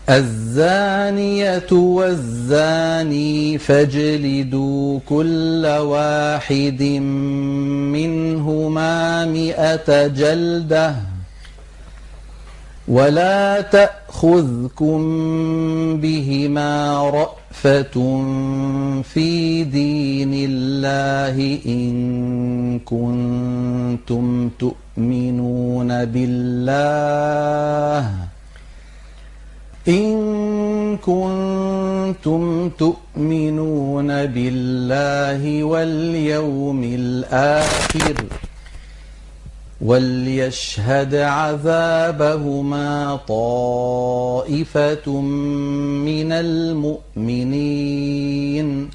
الزانية والزاني فاجلدوا كل واحد منهما 100 جلدة ولا تأخذكم بهما رأفة في دين الله إن كنتم تؤمنون بالله واليوم الآخر وليشهد عذابهما طائفة من المؤمنين